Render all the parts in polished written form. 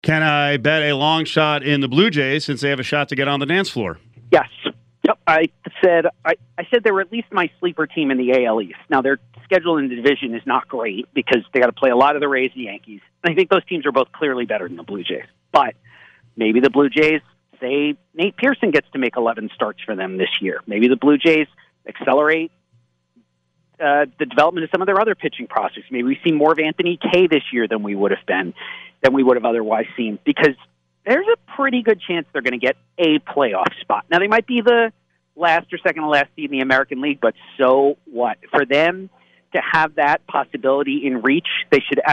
Can I bet a long shot in the Blue Jays since they have a shot to get on the dance floor? Yes. Yep. I said they were at least my sleeper team in the AL East. Now, their schedule in the division is not great because they got to play a lot of the Rays and Yankees. And I think those teams are both clearly better than the Blue Jays. But maybe the Blue Jays say Nate Pearson gets to make 11 starts for them this year. Maybe the Blue Jays accelerate the development of some of their other pitching prospects. Maybe we see more of Anthony Kay this year than we would have otherwise seen, because there's a pretty good chance they're going to get a playoff spot. Now, they might be the last or second to last seed in the American League, but so what? For them to have that possibility in reach, they should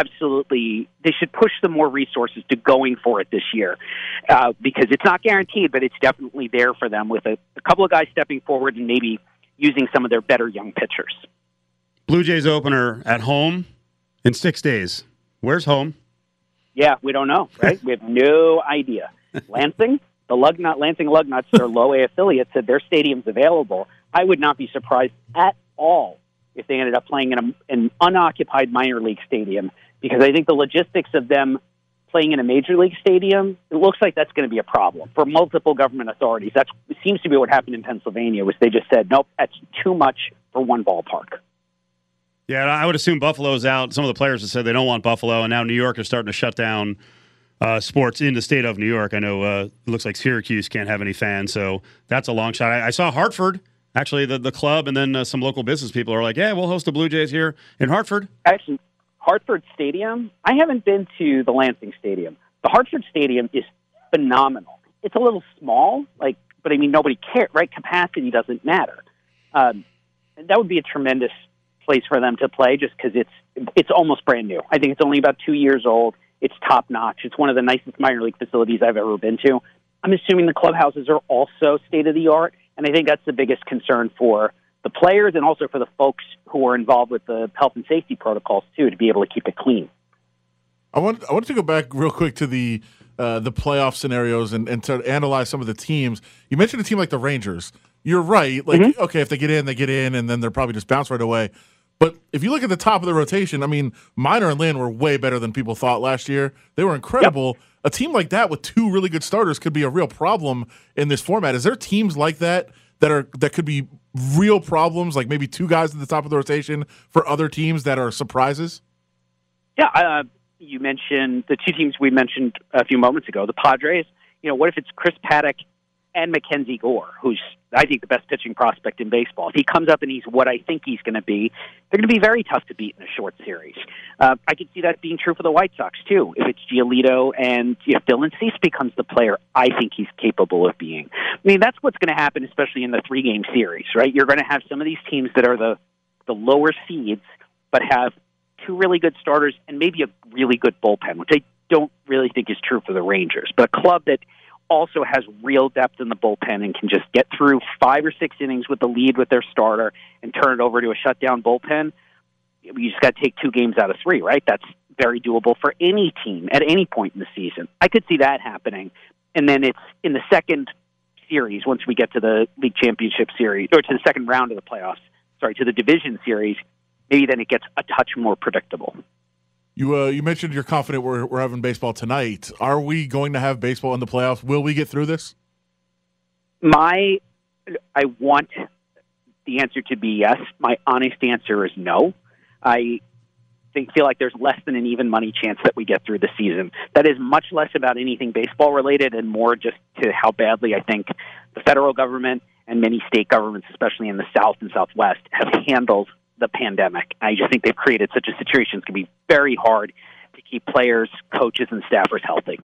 push some more resources to going for it this year, because it's not guaranteed, but it's definitely there for them with a couple of guys stepping forward and maybe using some of their better young pitchers. Blue Jays opener at home in 6 days. Where's home? Yeah, we don't know, right? We have no idea. Lansing Lugnuts, their low A affiliate, said their stadium's available. I would not be surprised at all if they ended up playing in an unoccupied minor league stadium, because I think the logistics of them playing in a major league stadium, it looks like that's going to be a problem for multiple government authorities. That seems to be what happened in Pennsylvania, was they just said, nope, that's too much for one ballpark. Yeah, I would assume Buffalo's out. Some of the players have said they don't want Buffalo, and now New York is starting to shut down sports in the state of New York. I know it looks like Syracuse can't have any fans, so that's a long shot. I saw Hartford, actually, the club, and then some local business people are like, yeah, we'll host the Blue Jays here in Hartford. Actually, Hartford Stadium, I haven't been to the Lansing Stadium. The Hartford Stadium is phenomenal. It's a little small, but I mean, nobody cares, right? Capacity doesn't matter. And that would be a tremendous place for them to play, just because it's almost brand new. I think it's only about 2 years old. It's top notch. It's one of the nicest minor league facilities I've ever been to. I'm assuming the clubhouses are also state of the art, and I think that's the biggest concern for the players and also for the folks who are involved with the health and safety protocols too, to be able to keep it clean. I want to go back real quick to the playoff scenarios and to analyze some of the teams. You mentioned a team like the Rangers. You're right. Okay, if they get in, and then they're probably just bounce right away. But if you look at the top of the rotation, I mean, Minor and Lynn were way better than people thought last year. They were incredible. Yep. A team like that with two really good starters could be a real problem in this format. Is there teams like that could be real problems, like maybe two guys at the top of the rotation for other teams that are surprises? Yeah, you mentioned the two teams we mentioned a few moments ago, the Padres. What if it's Chris Paddock and Mackenzie Gore, who's, I think, the best pitching prospect in baseball? If he comes up and he's what I think he's going to be, they're going to be very tough to beat in a short series. I could see that being true for the White Sox, too. If it's Giolito and if Dylan Cease becomes the player I think he's capable of being. I mean, that's what's going to happen, especially in the three-game series, right? You're going to have some of these teams that are the lower seeds, but have two really good starters and maybe a really good bullpen, which I don't really think is true for the Rangers. But a club that also has real depth in the bullpen and can just get through 5 or 6 innings with the lead with their starter and turn it over to a shutdown bullpen, you just got to take 2 games out of 3, right? That's very doable for any team at any point in the season. I could see that happening. And then it's in the second series, once we get to the league championship series, or to the second round of the playoffs, to the division series, maybe then it gets a touch more predictable. You mentioned you're confident we're having baseball tonight. Are we going to have baseball in the playoffs? Will we get through this? I want the answer to be yes. My honest answer is no. I feel like there's less than an even money chance that we get through the season. That is much less about anything baseball related and more just to how badly I think the federal government and many state governments, especially in the South and Southwest, have handled the pandemic. I just think they've created such a situation. It's going to be very hard to keep players, coaches, and staffers healthy.